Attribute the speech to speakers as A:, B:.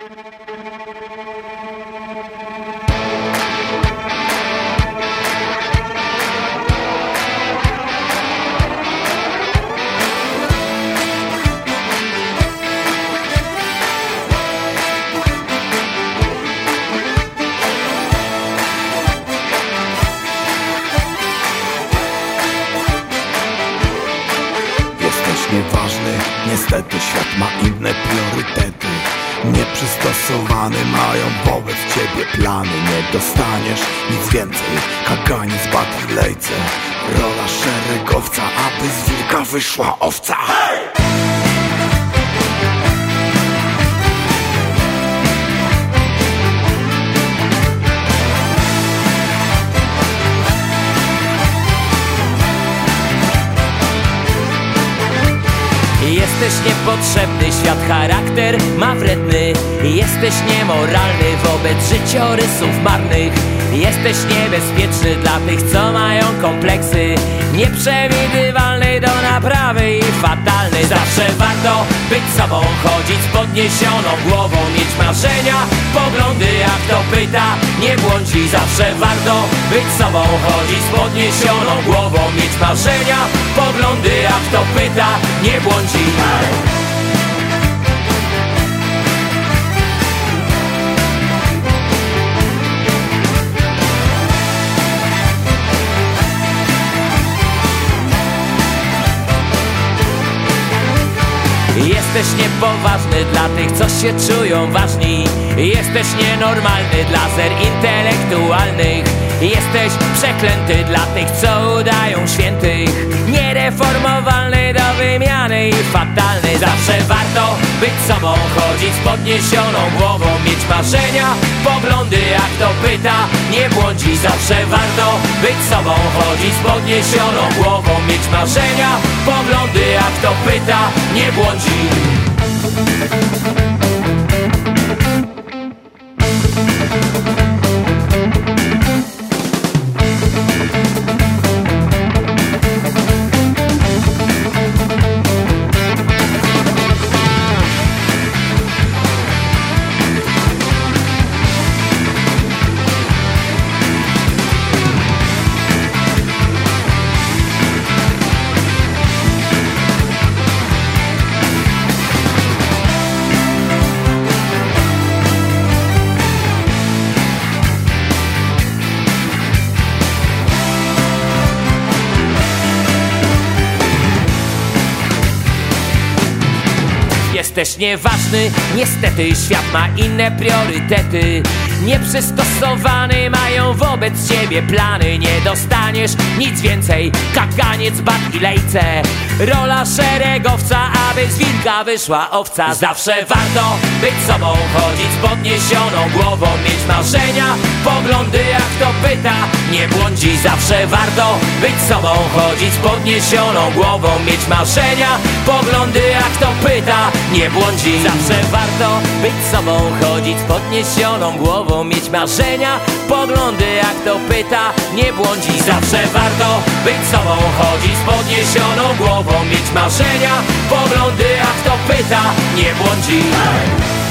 A: Nieważny, niestety świat ma inne priorytety. Nieprzystosowany mają wobec ciebie plany. Nie dostaniesz nic więcej, kaganiec, batylejce. Rola szeregowca, aby z wilka wyszła owca.
B: Jesteś niepotrzebny, świat charakter ma wredny. Jesteś niemoralny wobec życiorysów marnych. Jesteś niebezpieczny dla tych, co mają kompleksy. Nieprzewidywalny do naprawy i fatalny. Zawsze warto być sobą, chodzić z podniesioną głową, mieć marzenia, poglądy, jak to pyta, nie błądzi. Zawsze warto być sobą, chodzić z podniesioną głową, mieć marzenia, poglądy, jak to pyta, nie błądzi. Jesteś niepoważny dla tych, co się czują ważni. Jesteś nienormalny dla zer intelektualnych. Jesteś przeklęty dla tych, co udają świętych. Niereformowalny do wymiany i fatalny. Zawsze warto być sobą, chodzić z podniesioną głową, mieć marzenia, poglądy, jak to pyta, nie błądzi. Zawsze warto być sobą, chodzić z podniesioną głową, mieć marzenia, poglądy, jak to pyta, nie błądzi. Jesteś nieważny, niestety świat ma inne priorytety. Nieprzystosowany mają wobec ciebie plany. Nie dostaniesz nic więcej, kaganiec, bat i lejce. Rola szeregowca, aby z wilka wyszła owca. Zawsze warto być sobą, chodzić z podniesioną głową, mieć marzenia, poglądy, jak to pyta, nie błądzi. Zawsze warto być sobą, chodzić z podniesioną głową, mieć marzenia, poglądy, jak to pyta, nie błądzi. Zawsze warto być sobą, chodzić z podniesioną głową, mieć marzenia, poglądy, jak to pyta, nie błądzi. Zawsze warto być sobą, chodzić z podniesioną głową, mieć marzenia, poglądy, jak to pyta, nie błądzi.